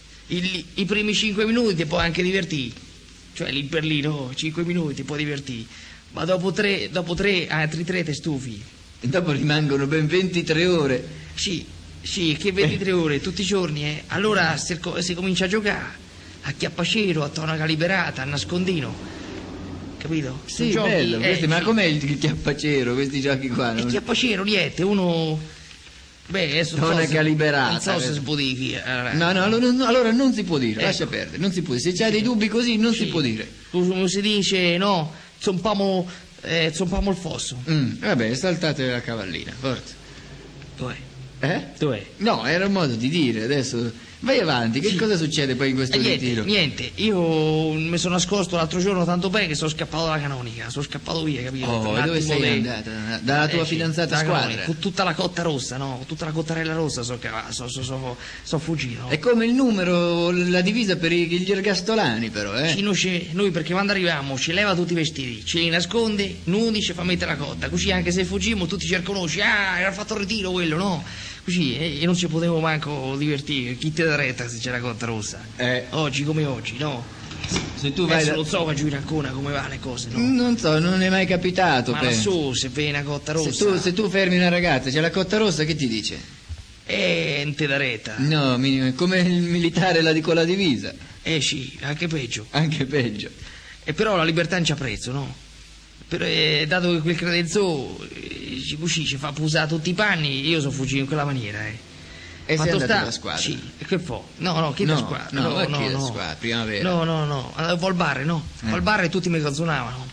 Il- I primi cinque minuti ti puoi anche divertire. Cioè, lì per lì, no? Cinque minuti ti puoi divertire. Ma dopo tre, dopo tre, altri tre ti stufi. E dopo rimangono ben ventitré ore. Sì, sì, che ventitré ore, tutti i giorni, eh. Allora si, si comincia a giocare. A chiappacero, a tonaca liberata, a nascondino. Capito? Sì, Giochi, bello, eh, questi- ma sì. com'è il, il chiappacero, questi giochi qua? E non- chiappacero, niente, uno... Beh, adesso non so Tonaca se- liberata, Non so se vedi. si può dire. chi è. Allora, No, no, allora, no, allora non si può dire, Ecco. lascia perdere, non si può dire. Se c'hai dei dubbi così non si sì. può dire. Come si dice, no, zompamo, eh, zompamo il fosso. Mm, vabbè, saltate la cavallina, forza. Dov'è? Eh? Dov'è? No, era un modo di dire, adesso vai avanti, che Sì. cosa succede poi in questo Eh, niente, ritiro? niente, io mi sono nascosto l'altro giorno tanto bene che sono scappato dalla canonica, sono scappato via, capito? Oh, Per un e dove attimo sei de- andata? Dalla tua sì, fidanzata dalla squadra? canonica, con tutta la cotta rossa, no? Con tutta la cottarella rossa sono so, so, so, so fuggito. È come il numero, la divisa per i- gli ergastolani però, eh? Sì, noi, ci- noi perché quando arriviamo ci leva tutti i vestiti, ce li nasconde, nudi, ci fa mettere la cotta, così anche se fuggimmo tutti ci riconosci, ah, era fatto il ritiro quello, no? Così, e e non ci potevo manco divertire, chi te da retta se c'è la cotta rossa. Eh, Oggi come oggi, no? se tu vai Adesso da... non so qua giù in Ancona come va le cose, no? Non so, non è mai capitato, Ma penso. lassù se vede una cotta rossa, Se tu, se tu fermi una ragazza, c'è la cotta rossa, che ti dice? eh, non te da retta. No, minimo, è come il militare la di con la divisa, Eh sì, anche peggio. anche peggio. E però la libertà non c'ha prezzo, no? Però, eh, dato che quel credenzo eh, ci così ci fa pusare tutti i panni, io sono fuggito in quella maniera, eh. E sei Quanto andato sta? alla squadra? Sì, e che fa? No, no, chi da No, squadra? no, ma chi no, da no. squadra? Primavera. No, no, no, andavo al bar, no? Eh. Al bar e tutti mi canzonavano.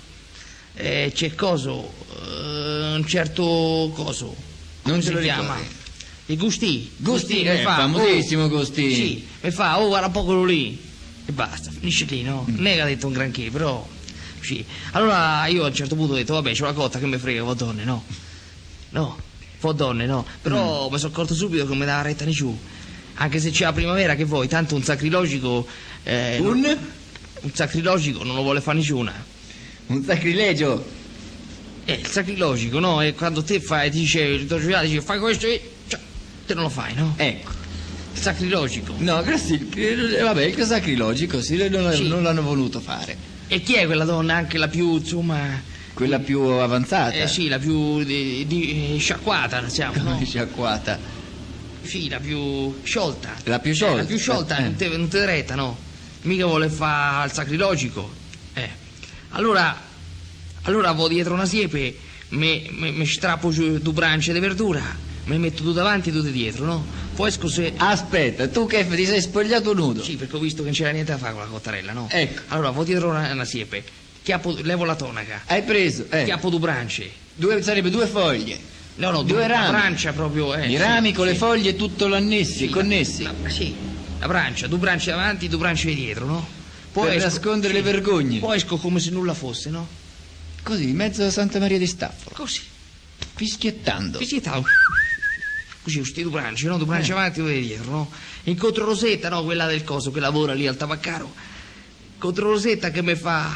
Eh, c'è coso, eh, un certo coso. Non come te si lo chiama? ricordi? il Gusti. Gusti, mi eh, famosissimo Gusti. Sì, mi fa, oh guarda un po' quello lì. E basta, finisce lì, no? Mm. Non è che ha detto un granché, però... Sì. Allora io a un certo punto ho detto, vabbè, c'ho la cotta che mi frega, vo donne, no? No, vo donne, no? Però Mm. mi sono accorto subito che non mi dava retta né giù. Anche se c'è la primavera, che vuoi, tanto un sacrilogico... Eh, Un? non- un sacrilogico non lo vuole fare nessuna. Un sacrilegio. Eh, il sacrilogico, no? E quando te fai, ti dice, Don Giuliano dice, fai questo e... Cioè, te non lo fai, no? Ecco. Il sacrilogico. No, grazie. eh, Vabbè, il sacrilogico, sì, non, Sì. non l'hanno voluto fare. E chi è quella donna, anche la più, insomma... Quella più avanzata. Eh sì, la più di, di- sciacquata, diciamo, no? Come sciacquata. Sì, la più sciolta. La più Eh, sciolta. la più sciolta, Eh. non te, non te retta, no? Mica vuole fare il sacrilogico. Eh. Allora, allora vado dietro una siepe, mi, mi, mi strappo giù due brance di verdura, mi metto tu davanti e tu di dietro, no? Poi esco se... Aspetta, tu che ti sei spogliato nudo? Sì, perché ho visto che non c'era niente da fare con la cottarella, no? Ecco. Allora, vado dietro una, una siepe, chiappo, levo la tonaca, Hai preso, eh. chiappo due brance. Due, sarebbe due foglie. No, no, Due due rami. La brancia proprio, eh. I sì, rami con sì. le foglie tutto l'annessi, Sì, connessi. La, la- sì, la brancia, due brance davanti, due brance di dietro, no? Per nascondere le vergogne. Poi esco come se nulla fosse, no? Così, in mezzo a Santa Maria di Staffolo. Così. Fischiettando. Visita. Così, questi due brance, no? Due brance Eh. avanti e due di dietro, no? Incontro Rosetta, no? Quella del coso che lavora lì al tabaccaro. Incontro Rosetta che mi fa...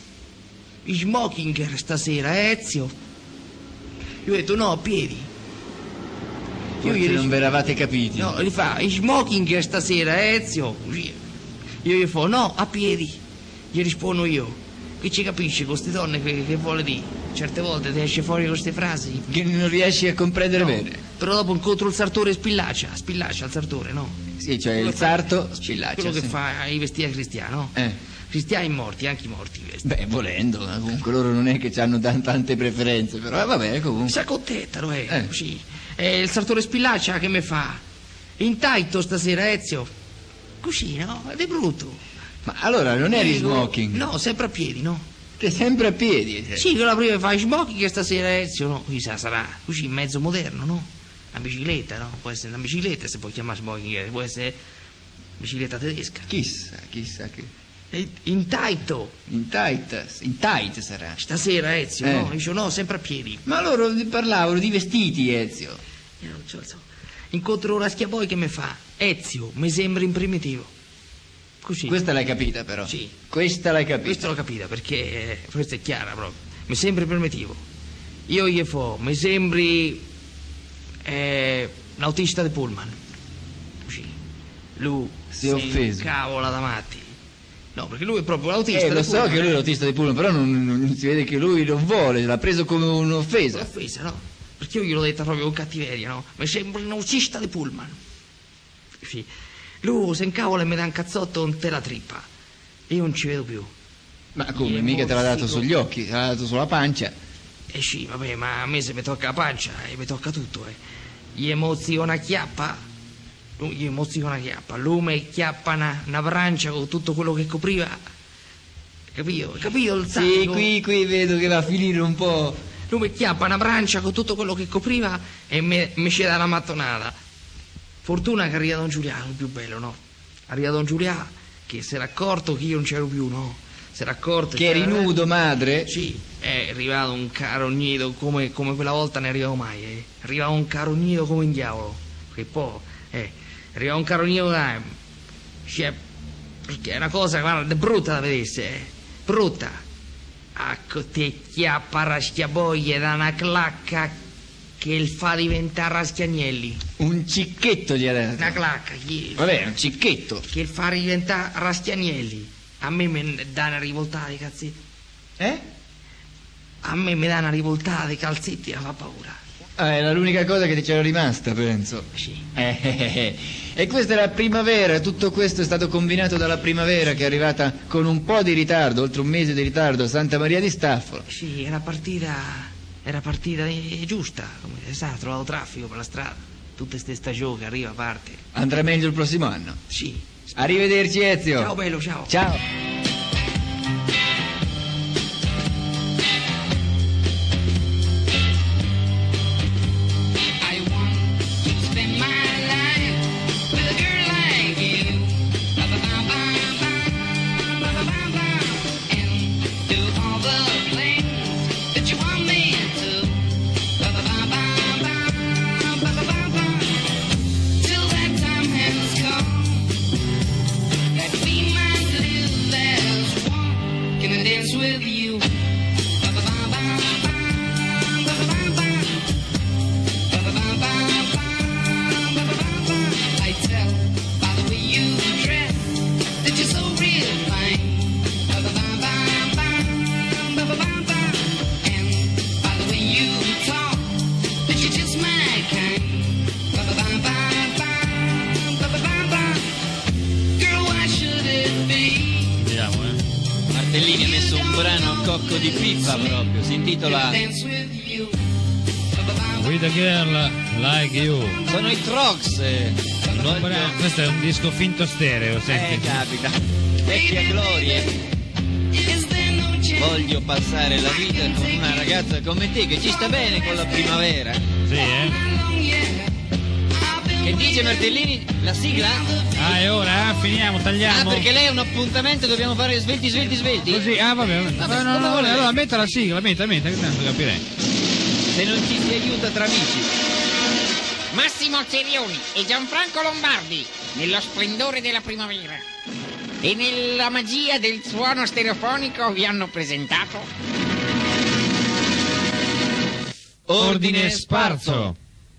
I smoking stasera, eh, Ezio? Io ho detto no, a piedi. Io Forse gli non ris- ve eravate capiti. No, gli fa, i smoking stasera, eh, Ezio? Così. Io gli fa, no, a piedi. Gli rispondo io. Chi ci capisce con queste donne che, che vuole dire? Certe volte ti esce fuori con queste frasi. Che non riesci a comprendere No. bene. Però dopo incontro il sartore e spillaccia. Spillaccia il sartore, no? Sì, cioè Quello il che sarto fa- spillaccia. Quello che sì. fa i vestiti a cristiano. Eh. Cristiani morti, anche i morti vesti. Beh, volendo, ma comunque loro non è che hanno tan- tante preferenze, però eh, vabbè, comunque. Si accontentano, eh, Eh. così. E il sartore spillaccia che mi fa? In taito stasera, Ezio? Così, no? Ed è brutto. Ma allora non eri Dico, smoking? No, sempre a piedi, no? Sei sempre a piedi. eh. Sì, che la prima fa smoking che stasera Ezio, no? Qui sa- sarà così, mezzo moderno, no? Una bicicletta, no? Può essere una bicicletta se puoi chiamare smoking, eh, può essere bicicletta tedesca. Chissà, chissà che. E in taito, In tight, in tight sarà. stasera Ezio, Eh. no? Dice no, sempre a piedi. Ma loro parlavano di vestiti, Ezio. Io non so, so. Incontro una schiavoi che mi fa, Ezio, mi sembra in primitivo. Così. Questa l'hai capita però. Sì. Questa l'hai capita. Questo l'ho capita perché eh, questa è chiara proprio. Mi sembri primitivo. Io gli fo, mi sembri eh, un autista di pullman. Così. Lui Si è offeso. Cavola da matti. No, perché lui è proprio l'autista Eh, lo di so pullman. che lui è l'autista di pullman, però non, non si vede che lui non vuole, l'ha preso come È un'offesa. offesa, no? Perché io gliel'ho detta proprio con cattiveria, no? Mi sembra un autista di pullman. Sì. Lui si incavola e mi dà un cazzotto un te la trippa. Io non ci vedo più. Ma come, Io mica te l'ha dato morsico. sugli occhi, te l'ha dato sulla pancia. Eh sì, vabbè, ma a me se mi tocca la pancia, e mi tocca tutto, eh. Gli emozio una chiappa, lui gli emozio una chiappa, lui mi chiappa una, una brancia con tutto quello che copriva. Capito? Capito il Sì, sacco? qui, qui vedo che va a finire un po'. Lui mi chiappa una brancia con tutto quello che copriva e mi, mi ci dà una mattonata. Fortuna che arriva Don Giuliano, il più bello, no? Arriva Don Giuliano che si era accorto che io non c'ero più, no? Si era accorto Che eri c'era- nudo, madre? Sì, è arrivato un carognito come, come quella volta ne arrivavo mai, eh. Arrivava un carognito come un diavolo. Che poi, eh, arrivava un carognito da... Cioè, perché è una cosa, guarda, brutta da vedersi, eh. Brutta. Ecco te chiappa raschiaboie da una clacca che il fa diventare raschiagnelli. Un cicchetto gli ha dato. Una clacca, chi... Vabbè, un cicchetto. che il fa diventare raschiagnelli. A me mi dà una rivoltata di calzetti. Eh? A me mi dà una rivoltata di calzetti e fa paura. Ah, era l'unica cosa che ti c'era rimasta, penso. Sì. Eh, eh, eh. E questa è la primavera, tutto questo è stato combinato dalla primavera che è arrivata con un po' di ritardo, oltre un mese di ritardo a Santa Maria di Staffolo. Sì, era partita. Era partita eh, giusta. Come sa, ha trovato traffico per la strada. Tutte ste stagioni che arriva a parte. Andrà meglio il prossimo anno. Sì. Arrivederci, Ezio. Ciao bello, ciao. Ciao. I want to spend my you dress, that you're so real fine. Ba-ba-ba-ba-ba, ba-ba-ba-ba. And by the way you talk, that you're just my kind. Ba-ba-ba-ba-ba, ba-ba-ba-ba. Girl, why should it be? Vediamo, eh. Martellini ha messo un brano a cocco di pippa proprio, si intitola Dance with you. With a girl like you. Sono i Trox. eh. Voglio- Questo è un disco finto stereo, Eh, senti. capita. Vecchie glorie. Voglio passare la vita con una ragazza come te che ci sta bene con la primavera. Sì, eh. Che dice Martellini? La sigla? Ah, e ora? Ah, finiamo, Ah, tagliamo. perché lei è un appuntamento, dobbiamo fare svelti, svelti, svelti. Così, ah, vabbè. vabbè. Vabbè, No, no, come no, vuole. allora metta la sigla, metta, metta, che tanto capirei. Se non ci si aiuta tra amici. Massimo Cerioni e Gianfranco Lombardi, nello splendore della primavera e nella magia del suono stereofonico vi hanno presentato Ordine sparso.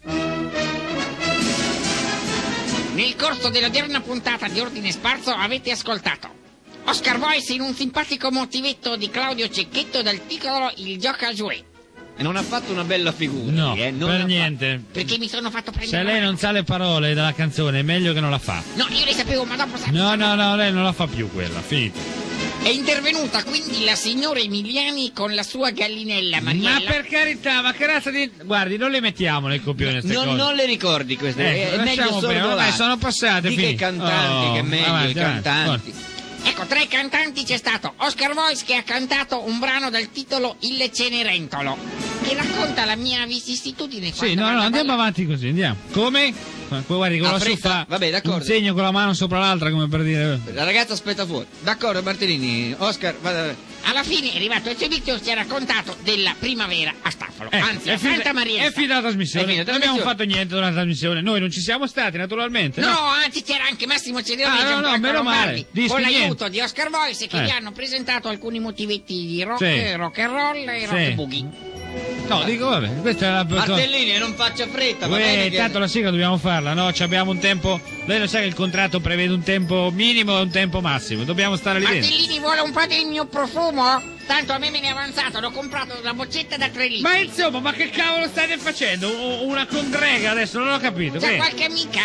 Nel corso dell'odierna puntata di Ordine Sparso avete ascoltato Oscar Voice in un simpatico motivetto di Claudio Cecchetto dal titolo Il gioca al jouet. E non ha fatto una bella figura. No, eh, non per ha niente. Perché mi sono fatto prendere. Se lei non sa le parole della canzone è meglio che non la fa. No, io le sapevo, ma dopo sa- No, no, no, lei non la fa più quella, finito. È intervenuta quindi la signora Emiliani con la sua gallinella Mariella. Ma per carità, ma che razza di... Guardi, non le mettiamo nel copione queste Non, cose. non le ricordi queste? Ecco, è meglio lasciamo bene, sorvolare. ormai sono passate, Di che finito. cantanti, Oh, che è meglio avanti, i avanti, cantanti. Ecco, tra i cantanti c'è stato Oscar Voice che ha cantato un brano dal titolo Il Cenerentolo, che racconta la mia vicissitudine. Sì, quando no, no, vado a andiamo ballare. avanti così, andiamo. Come? Poi guardi, con A la su fretta? fa Vabbè, d'accordo. un segno con la mano sopra l'altra come per dire... La ragazza aspetta fuori. D'accordo, Martellini. Oscar, vada. Alla fine è arrivato il servizio, ci ha raccontato della primavera a Staffolo, Ecco, anzi a è finita- Santa Maria. È finita la trasmissione. È finita la Non abbiamo trasmissione. fatto niente durante la trasmissione. Noi non ci siamo stati, naturalmente. No, No. anzi c'era anche Massimo Cerioni Ah, e no, no, Gianfranco meno male. Lombardi, Dischi con l'aiuto niente. di Oscar Voice che Eh. vi hanno presentato alcuni motivetti di rock, Sì. rock and roll e Sì. rock boogie. No, dico, vabbè, questa è la... Martellini, non faccia fretta, va Uè, bene che... tanto la sigla dobbiamo farla, no? Ci abbiamo un tempo. Lei lo sa che il contratto prevede un tempo minimo e un tempo massimo. Dobbiamo stare lì dentro. Martellini vuole un po' del mio profumo? Tanto a me me ne è avanzato, l'ho comprato una boccetta da tre litri. Ma insomma, ma che cavolo state facendo? U- Una condrega adesso, non ho capito. C'è Che? qualche amica?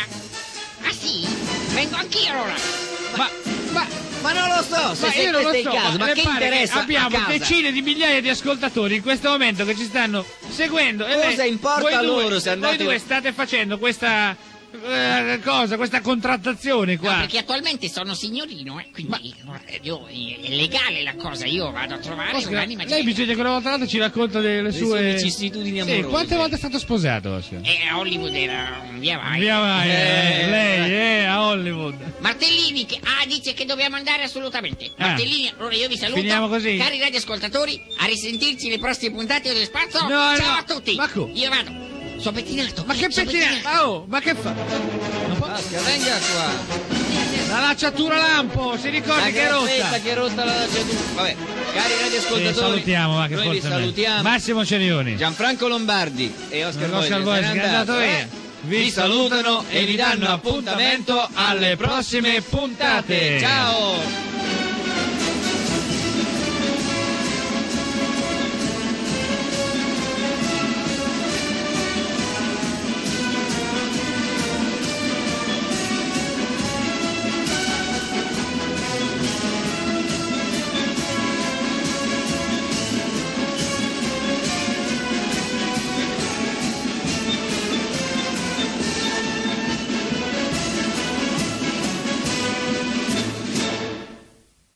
Ah sì? Vengo anch'io allora. Ma, ma, Ma non lo so, se ma sei io non lo questo so, è il caso, ma le che pare che interessa a abbiamo casa? decine di migliaia di ascoltatori in questo momento che ci stanno seguendo. e Cosa lei- importa voi a due- loro se andate- Voi due state facendo questa eh, cosa, questa contrattazione No, qua. perché attualmente sono signorino, eh, quindi eh, io- è legale la cosa, io vado a trovare Oscar, un'anima lei bisogna che una volta l'altra ci racconta delle Le sue... sue vicissitudini Sì, amorose. quante volte è stato sposato, Oscar? E a Hollywood era un via vai. Via vai, eh, Eh, lei, eh, a Hollywood. Martellini che ah, dice che dobbiamo andare assolutamente. Ah. Martellini, allora io vi saluto. Finiamo così? Cari radioascoltatori, a risentirci le prossime puntate dello spazio. No, Ciao no, a tutti. ma co- Io vado. Sono pettinato. Ma che sono pettinato? Oh, ma che fa? Oscar, venga qua. La lacciatura lampo, si ricordi La che è graffetta rotta. che è rotta la lacciatura. Vabbè, cari Sì, radioascoltatori, salutiamo, va, che noi vi forse è meglio. salutiamo. Massimo Cerioni. Gianfranco Lombardi e Oscar Oscar Voice Voice se che n'è è andato andato, via. eh. Vi salutano e vi danno appuntamento alle prossime puntate. Ciao!